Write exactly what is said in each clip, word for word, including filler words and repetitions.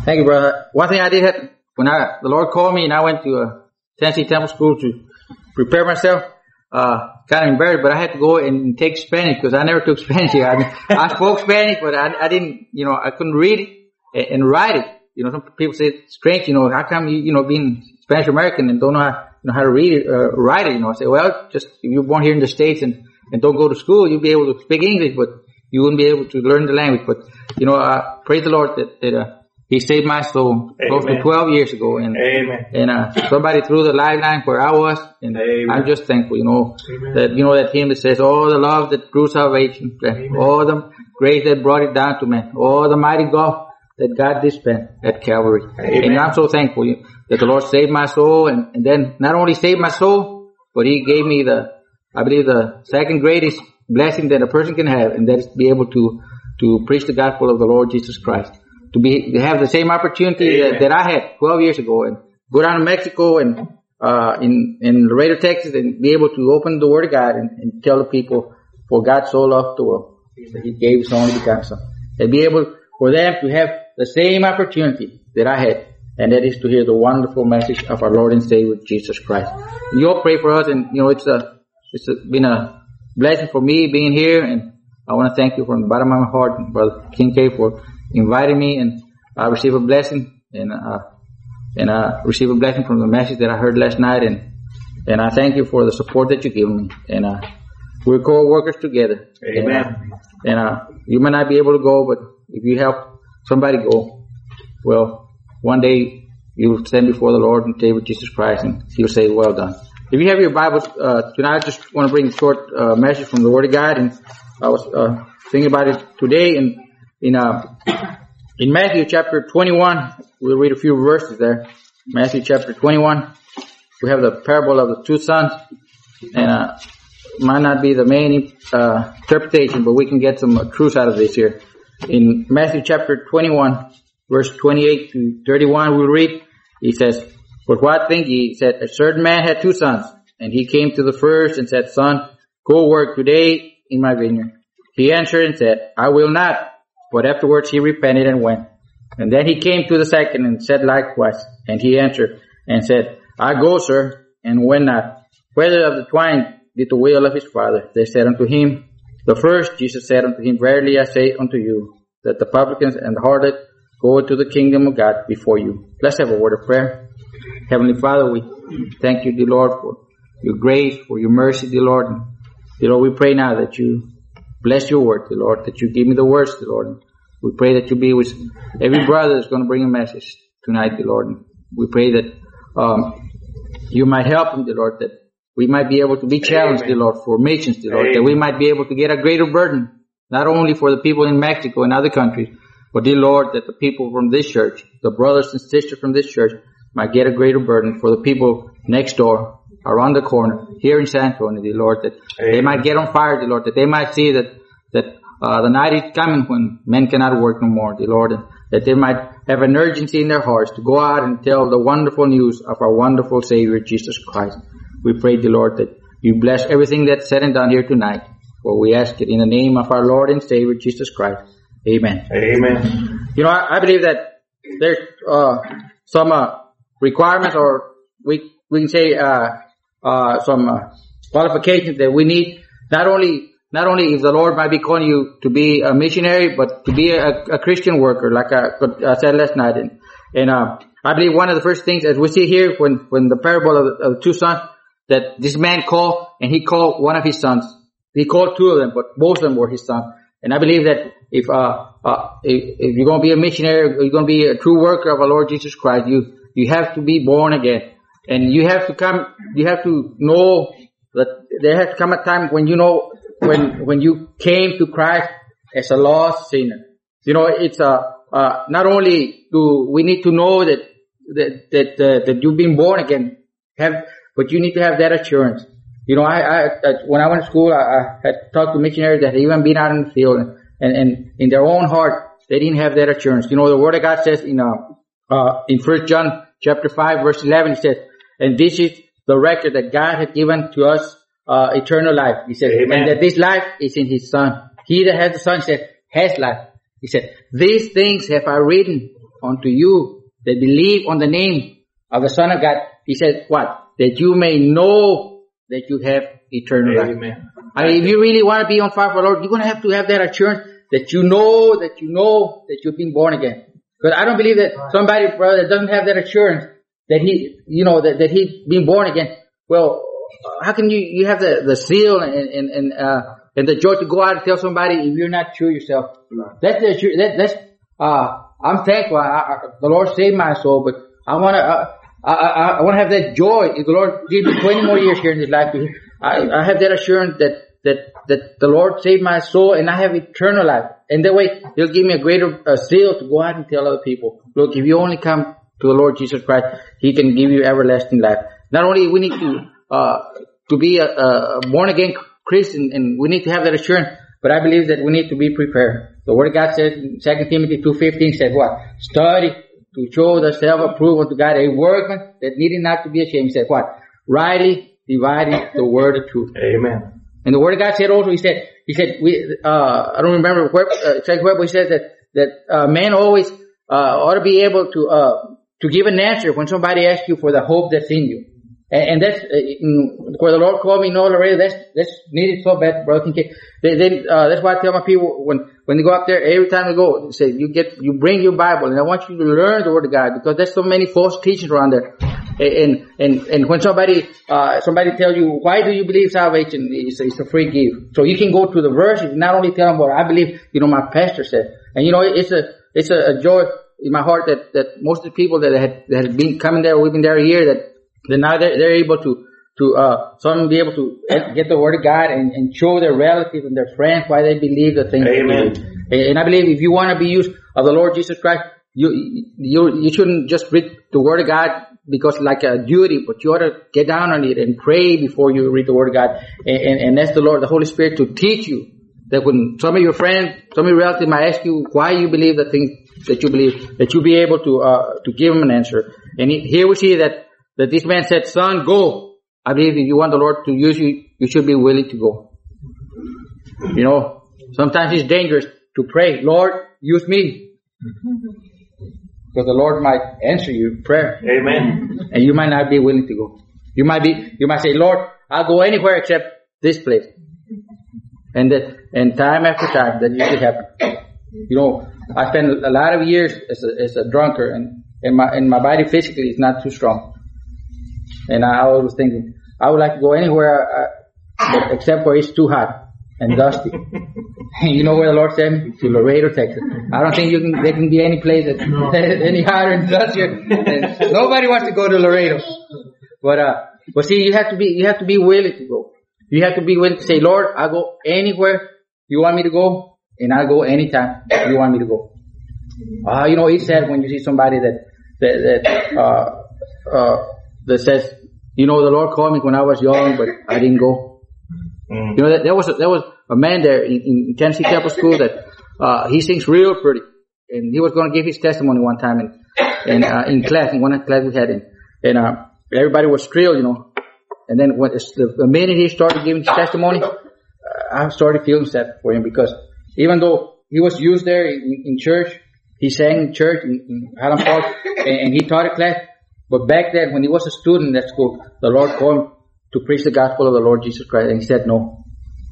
Thank you, brother. One thing I did have, when I, the Lord called me and I went to a Tennessee Temple School to prepare myself, uh, kind of embarrassed, but I had to go and take Spanish because I never took Spanish here. I mean, I spoke Spanish, but I, I didn't, you know, I couldn't read it and, and write it. You know, some people say it's strange, you know, how come you, you know, being Spanish American and don't know how, you know, how to read it, uh, write it, you know. I say, well, just, if you're born here in the States and, and don't go to school, you'll be able to speak English, but you wouldn't be able to learn the language. But, you know, uh, praise the Lord that, that, uh, He saved my soul close to twelve years ago. And, Amen. and, uh, somebody threw the lifeline where I was. And Amen. I'm just thankful, you know, Amen. that, you know, that hymn that says, all the love that drew salvation, all the grace that brought it down to man, all the mighty gulf that God dispensed at Calvary. Amen. And I'm so thankful that the Lord saved my soul. And, and then not only saved my soul, but He gave me the, I believe the second greatest blessing that a person can have. And that is to be able to, to preach the gospel of the Lord Jesus Christ. To be, to have the same opportunity that, that I had twelve years ago and go down to Mexico and, uh, in, in Laredo, Texas and be able to open the Word of God and, and tell the people, for God so loved the world that He gave His only begotten Son. And be able for them to have the same opportunity that I had, and that is to hear the wonderful message of our Lord and Savior Jesus Christ. And you all pray for us, and you know, it's a, it's a, been a blessing for me being here, and I want to thank you from the bottom of my heart, Brother Kincaid, for invited me, and I receive a blessing, and uh, and I receive a blessing from the message that I heard last night, and and I thank you for the support that you give me, and uh, we're co-workers together. Amen. And, uh, and uh, you may not be able to go, but if you help somebody go, well, one day you'll stand before the Lord and Savior Jesus Christ, and He'll say, "Well done." If you have your Bibles uh, tonight, I just want to bring a short uh, message from the Word of God, and I was uh, thinking about it today, and in uh. In Matthew chapter twenty-one, we'll read a few verses there. Matthew chapter twenty-one, we have the parable of the two sons, and uh, might not be the main uh, interpretation, but we can get some uh, truth out of this here. In Matthew chapter twenty-one, verse twenty-eight to thirty-one, we'll read. He says, "But what think ye? He said, a certain man had two sons, and he came to the first and said, Son, go work today in my vineyard. He answered and said, I will not. But afterwards he repented and went. And then he came to the second and said likewise. And he answered and said, I go, sir, and went not. Whether of the twain did the will of his father? They said unto him, the first. Jesus said unto him, Verily I say unto you, that the publicans and the harlot go into the kingdom of God before you. Let's have a word of prayer. Heavenly Father, we thank you, dear Lord, for your grace, for your mercy, dear Lord. And, dear Lord, we pray now that you bless your word, dear Lord, that you give me the words, dear Lord. We pray that you be with every brother that's going to bring a message tonight, dear Lord. And we pray that um, you might help them, dear Lord, that we might be able to be challenged, Amen. Dear Lord, for missions, dear Lord, Amen. That we might be able to get a greater burden, not only for the people in Mexico and other countries, but, dear Lord, that the people from this church, the brothers and sisters from this church, might get a greater burden for the people next door, around the corner, here in San Antonio, dear Lord, that Amen. They might get on fire, dear Lord, that they might see that, that, uh, the night is coming when men cannot work no more, dear Lord, and that they might have an urgency in their hearts to go out and tell the wonderful news of our wonderful Savior, Jesus Christ. We pray, dear Lord, that you bless everything that's said and done here tonight, for we ask it in the name of our Lord and Savior, Jesus Christ. Amen. Amen. You know, I, I believe that there's, uh, some, uh, requirements, or we, we can say, uh, uh, some, uh, qualifications that we need, not only, not only if the Lord might be calling you to be a missionary, but to be a, a Christian worker, like I, I said last night. And, and, uh, I believe one of the first things, as we see here, when, when the parable of the, of the two sons, that this man called, and he called one of his sons. He called two of them, but both of them were his sons. And I believe that if, uh, uh, if, if you're going to be a missionary, you're going to be a true worker of our Lord Jesus Christ, you, you have to be born again. And you have to come, you have to know that there has to come a time when you know, when, when you came to Christ as a lost sinner. You know, it's, uh, uh, not only do we need to know that, that, that, uh, that you've been born again, have, but you need to have that assurance. You know, I, I, I when I went to school, I, I had talked to missionaries that had even been out in the field, and, and, and in their own heart, they didn't have that assurance. You know, the Word of God says in, uh, uh, in First John chapter five, verse eleven, it says, and this is the record that God had given to us, uh, eternal life. He said, Amen. And that this life is in His Son. He that has the Son, said, has life. He said, these things have I written unto you that believe on the name of the Son of God. He said, what? That you may know that you have eternal life. Amen. I mean, if you really want to be on fire for the Lord, you're going to have to have that assurance that you know, that you know that you've been born again. Because I don't believe that somebody, brother, that doesn't have that assurance that he, you know, that, that he's been born again. Well, how can you, you have the, the zeal and, and, and, uh, and the joy to go out and tell somebody if you're not sure yourself? That's the, that, that's, uh, I'm thankful. I, I, the Lord saved my soul, but I want to, uh, I, I, I want to have that joy. If the Lord gives me twenty more years here in this life, I, I have that assurance that, that, that the Lord saved my soul and I have eternal life. And that way, He'll give me a greater uh, zeal to go out and tell other people, look, if you only come to the Lord Jesus Christ, He can give you everlasting life. Not only we need to, uh, to be a, a born again Christian, and we need to have that assurance, but I believe that we need to be prepared. The Word of God says in Second Timothy two fifteen says what? Study to show thyself approved unto God, a workman that needed not to be ashamed. He said what? Rightly dividing the word of truth. Amen. And the Word of God said also, He said, He said, we, uh, I don't remember where, uh, exactly where, but He said that, that, uh, men always, uh, ought to be able to, uh, to give an answer when somebody asks you for the hope that's in you. And, and that's, uh, where the Lord called me, no, Laredo, that's, that's needed so bad, brother. They, they, uh, that's why I tell my people when, when they go up there, every time they go, they say, you get, you bring your Bible, and I want you to learn the Word of God, because there's so many false teachings around there. And, and, and when somebody, uh, somebody tells you, why do you believe salvation? It's, it's a free gift. So you can go to the verse, you not only tell them what I believe, you know, my pastor said. And you know, it's a, it's a, a joy in my heart that, that most of the people that had, that had been coming there, we've been there a year, that, that now they're, they're able to, to, uh, some be able to get the Word of God and, and show their relatives and their friends why they believe the things. Amen. They believe. And I believe if you want to be used of the Lord Jesus Christ, you, you, you shouldn't just read the Word of God because like a duty, but you ought to get down on it and pray before you read the Word of God. And, and, and ask the Lord, the Holy Spirit, to teach you that when some of your friends, some of your relatives might ask you why you believe the things that you believe, that you'll be able to, uh, to give them an answer. And here we see that, that this man said, son, go. I believe if you want the Lord to use you, you should be willing to go. You know, sometimes it's dangerous to pray, Lord, use me. Because the Lord might answer your prayer. Amen. And you might not be willing to go. You might be, you might say, Lord, I'll go anywhere except this place. And that, and time after time, that usually happens. You know, I spent a lot of years as a, as a drunkard, and, and my, and my body physically is not too strong. And I was thinking, I would like to go anywhere, uh, except where it's too hot and dusty. You know where the Lord sent me? To Laredo, Texas. I don't think you can, there can be any place that's no. any hotter and dustier. And nobody wants to go to Laredo. But, uh, but see, you have to be, you have to be willing to go. You have to be willing to say, Lord, I'll go anywhere you want me to go, and I'll go anytime you want me to go. Uh, you know, it's sad when you see somebody that, that, that, uh, uh, that says, you know, the Lord called me when I was young, but I didn't go. Mm. You know, that, there was a, there was a man there in, in Tennessee Chapel School that, uh, he sings real pretty. And he was going to give his testimony one time in, in, uh, in class, in one of the class we had in. And, uh, everybody was thrilled, you know. And then when it's the, the minute he started giving his testimony, uh, I started feeling sad for him, because even though he was used there in, in church, he sang in church in, in Highland Park, and, and he taught a class. But back then, when he was a student at school, the Lord called him to preach the gospel of the Lord Jesus Christ, and he said no.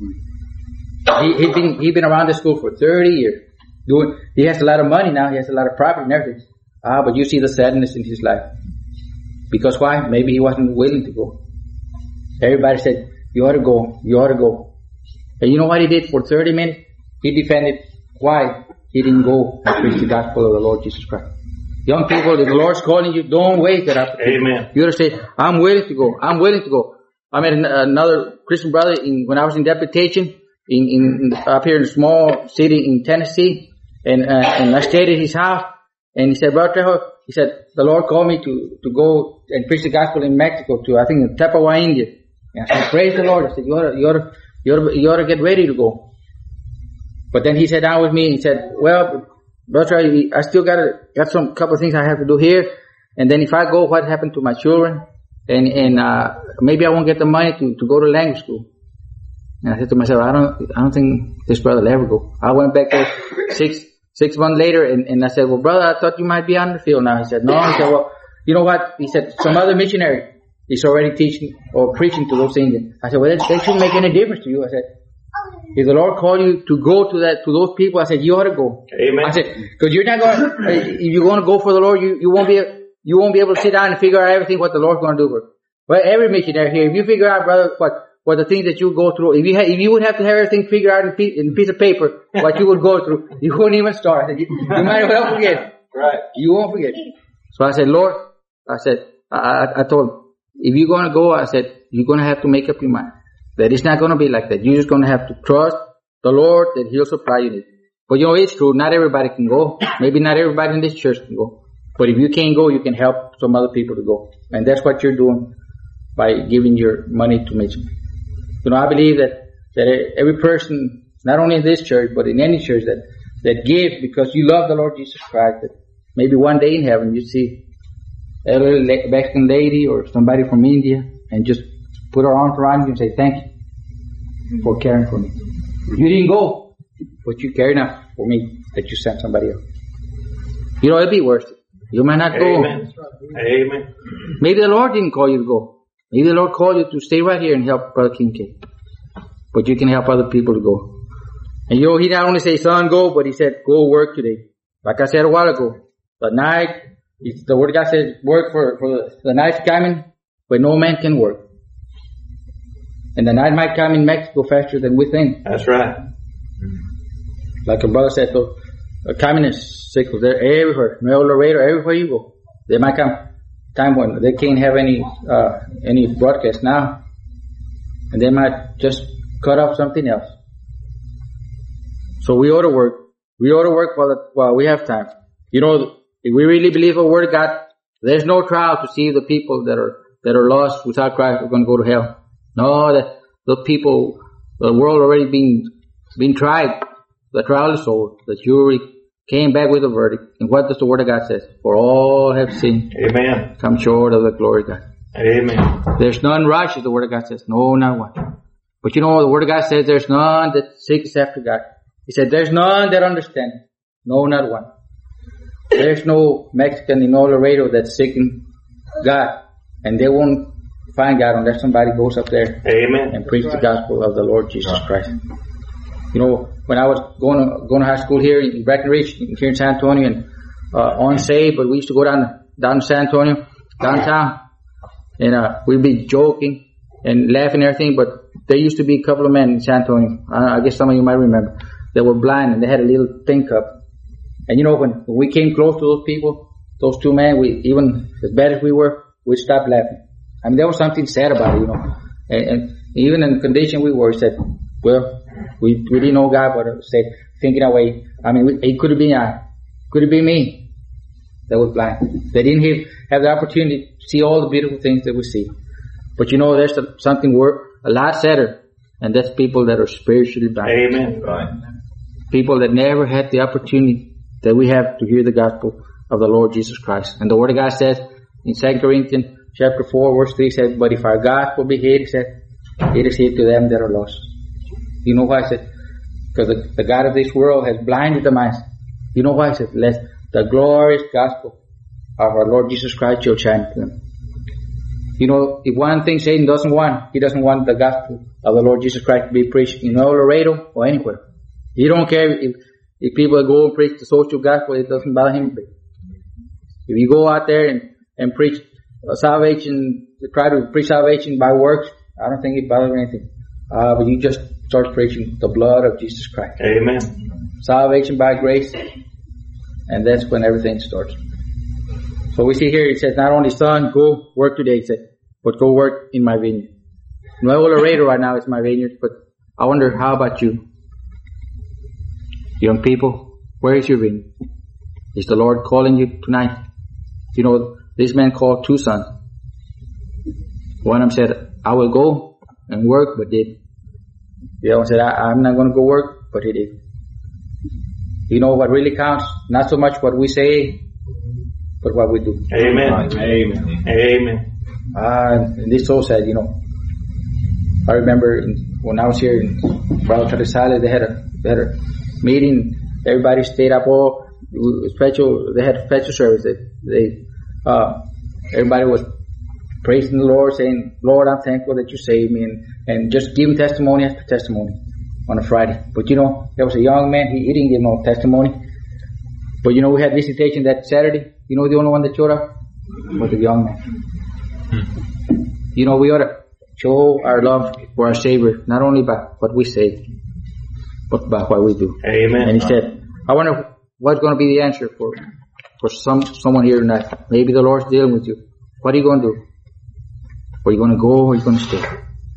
He, he'd been, he'd been around the school for thirty years. Doing, he has a lot of money now, he has a lot of property and everything. Ah, but you see the sadness in his life. Because why? Maybe he wasn't willing to go. Everybody said, you ought to go, you ought to go. And you know what he did for thirty minutes? He defended why he didn't go and preach the gospel of the Lord Jesus Christ. Young people, if the Lord's calling you, don't waste that opportunity. Amen. You ought to say, I'm willing to go. I'm willing to go. I met another Christian brother in, when I was in deputation in, in, up here in a small city in Tennessee, and, uh, and I stayed at his house, and he said, Brother Trejo, he said, the Lord called me to, to go and preach the gospel in Mexico to, I think, in Tepehua, India. And I said, praise the Lord. I said, you ought to, you ought to, you ought to, you ought to get ready to go. But then he sat down with me and he said, well, Brother, I still got a, got some couple of things I have to do here, and then if I go, what happened to my children? And and uh maybe I won't get the money to to go to language school. And I said to myself, I don't I don't think this brother will ever go. I went back there six six months later, and, and I said, well, brother, I thought you might be on the field now. He said, no. He said, well, you know what? He said, some other missionary is already teaching or preaching to those Indians. I said, well, that, that shouldn't make any difference to you. I said, if the Lord called you to go to that, to those people, I said, you ought to go. Amen. I said, because you're not going to, if you're going to go for the Lord, you, you won't be, you won't be able to sit down and figure out everything what the Lord's going to do for you. Well, every missionary here, if you figure out, brother, what, what the things that you go through, if you ha- if you would have to have everything figured out in, piece, in a piece of paper, what you would go through, you wouldn't even start. I said, you, you might as well forget. Right. You won't forget. So I said, Lord, I said, I, I, I told him, if you're going to go, I said, you're going to have to make up your mind that it's not going to be like that. You're just going to have to trust the Lord that He'll supply you need. But you know, it's true. Not everybody can go. Maybe not everybody in this church can go. But if you can't go, you can help some other people to go. And that's what you're doing by giving your money to mission. You know, I believe that, that every person, not only in this church, but in any church that, that gives because you love the Lord Jesus Christ, that maybe one day in heaven you see a little Mexican lady or somebody from India and just put her arms around you and say, thank you for caring for me. You didn't go, but you cared enough for me that you sent somebody else. You know, it'll be worth it. You might not go. Amen. Amen. Maybe the Lord didn't call you to go. Maybe the Lord called you to stay right here and help Brother Kincaid. But you can help other people to go. And you know, he not only said, son, go, but he said, go work today. Like I said a while ago, the night, the word of God says, work for, for the, the night's coming, but no man can work. And the night might come in Mexico faster than we think. That's right. Like a brother said, though, the communist signals, they're everywhere. Nuevo Laredo, everywhere you go. They might come time when they can't have any, uh, any broadcast now. And they might just cut off something else. So we ought to work. We ought to work while, the, while we have time. You know, if we really believe the word of God, there's no trial to see the people that are, that are lost without Christ are going to go to hell. No, that the people, the world already being, being tried. The trial is over. The jury came back with a verdict. And what does the word of God say? For all have sinned. Amen. Come short of the glory of God. Amen. There's none righteous, the word of God says. No, not one. But you know, the word of God says there's none that seeks after God. He said there's none that understand. No, not one. There's no Mexican in Laredo that's seeking God. And they won't find God unless somebody goes up there Amen. and preach the gospel of the Lord Jesus Christ. You know, when I was going to, going to high school here in Breckenridge, here in San Antonio, and uh, on Save, but we used to go down down to San Antonio, downtown, and uh, we'd be joking and laughing and everything. But there used to be a couple of men in San Antonio. I, I guess some of you might remember. They were blind and they had a little tin cup. And you know, when, when we came close to those people, those two men, we even as bad as we were, we'd stop laughing. I mean, there was something sad about it, you know. And, and even in the condition we were, said, well, we we didn't know God, but said, thinking away. I mean, it could have been I. Could have been me that was blind. They didn't have, have the opportunity to see all the beautiful things that we see. But you know, there's a, something worth a lot sadder, and that's people that are spiritually blind. Amen. Right. People that never had the opportunity that we have to hear the gospel of the Lord Jesus Christ. And the Word of God says in Second Corinthians chapter four, verse three says, but if our gospel be hid, said, it is hid to them that are lost. You know why I said? Because the, the God of this world has blinded the minds. You know why I said? Lest the glorious gospel of our Lord Jesus Christ shall shine to them. You know, if one thing Satan doesn't want, he doesn't want the gospel of the Lord Jesus Christ to be preached in El Laredo or anywhere. He don't care if, if people go and preach the social gospel, it doesn't bother him. If you go out there and, and preach uh, salvation, try to preach salvation by works, I don't think it bothers anything. Uh, but you just start preaching the blood of Jesus Christ. Amen. Salvation by grace. And that's when everything starts. So we see here, it says, not only son, go work today, it said, but go work in my vineyard. Nuevo Laredo right now is my vineyard, but I wonder, how about you? Young people, where is your vineyard? Is the Lord calling you tonight? You know, this man called two sons. One of them said, I will go and work, but did. The other one said, I, I'm not going to go work, but he did. You know what really counts? Not so much what we say, but what we do. Amen. Amen. Amen. Ah, and this is so sad, you know. I remember in, when I was here in Bravo Terresales, they had a, they had a meeting Everybody stayed up all special. They had special service. They, they uh, everybody was praising the Lord, saying, "Lord, I'm thankful that you saved me," and, and just giving testimony after testimony on a Friday. But you know, there was a young man. He, he didn't give no testimony. But you know, we had visitation that Saturday. You know, the only one that showed up was the young man. You know, we ought to show our love for our Savior, not only by what we say, but by what we do. Amen. And he said, I wonder what's going to be the answer for for some someone here tonight. Maybe the Lord's dealing with you. What are you going to do? Are you going to go or are you going to stay?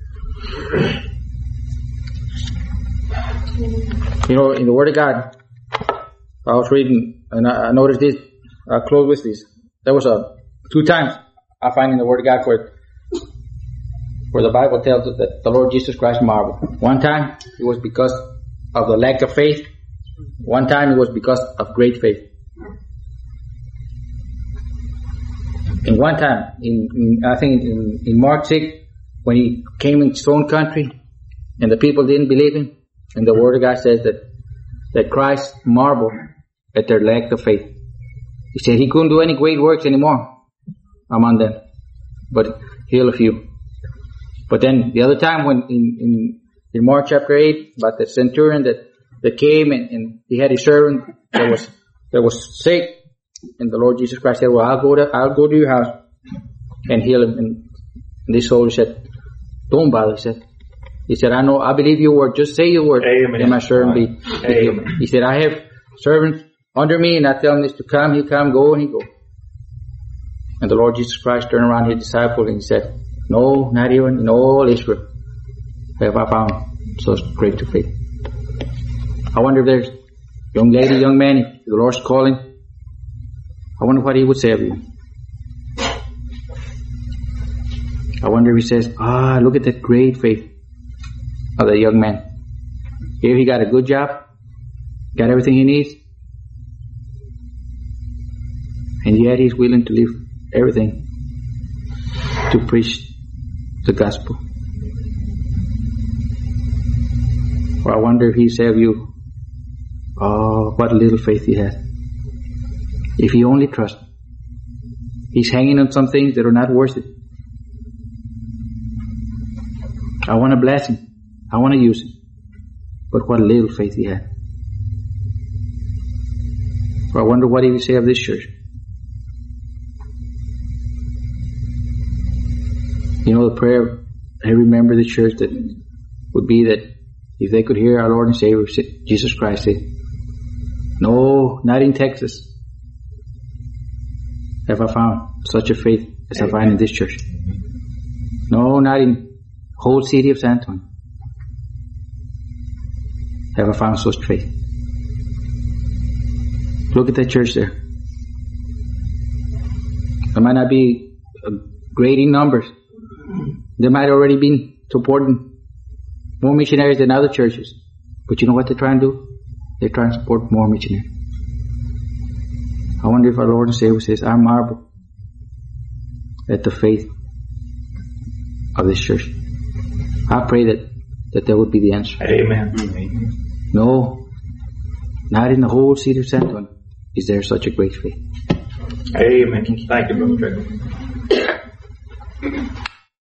You know, in the Word of God, I was reading, and I, I noticed this, I'll close with this. There was a, two times I find in the Word of God where, where the Bible tells us that the Lord Jesus Christ marveled. One time, it was because of the lack of faith. One time, it was because of great faith. And one time, in, in I think in, in Mark six, when he came into his own country, and the people didn't believe him, and the Word of God says that, that Christ marveled at their lack of faith. He said he couldn't do any great works anymore among them, but heal a few. But then the other time when in, in, in Mark chapter eight, about the centurion that, that came and, and he had his servant that was, that was sick, and the Lord Jesus Christ said, well, I'll go to, I'll go to your house and heal him. And, and this soldier said, don't bother, he said. He said, I know, I believe your word. Just say your word. Amen. And my servant be. Amen. He said, I have servants under me, and I tell him this to come, he come, go, and he go. And the Lord Jesus Christ turned around his disciple and he said, no, not even in all Israel have I found such great faith. I wonder if there's young lady, young man, if the Lord's calling, I wonder what he would say of you. I wonder if he says, ah, look at that great faith of that young man. Here he got a good job, got everything he needs, and yet he's willing to leave everything to preach the gospel. Or I wonder if he said of you, oh, what little faith he has. If he only trusts. He's hanging on some things that are not worth it. I want to bless him. I want to use him. But what little faith he had. Or I wonder what he would say of this church. You know, the prayer every member of the church that would be that if they could hear our Lord and Savior Jesus Christ say, no, not in Texas have I found such a faith as I find in this church. No, not in whole city of San Antonio have I found such faith. Look at that church there. There might not be great in numbers. There might already be supporting more missionaries than other churches. But you know what they try and do? They try and support more missionaries. I wonder if our Lord and Savior says, I marvel at the faith of this church. I pray that, that that would be the answer. Amen. No, not in the whole city of San Antonio is there such a great faith. Amen. Thank you, Brother Trevor.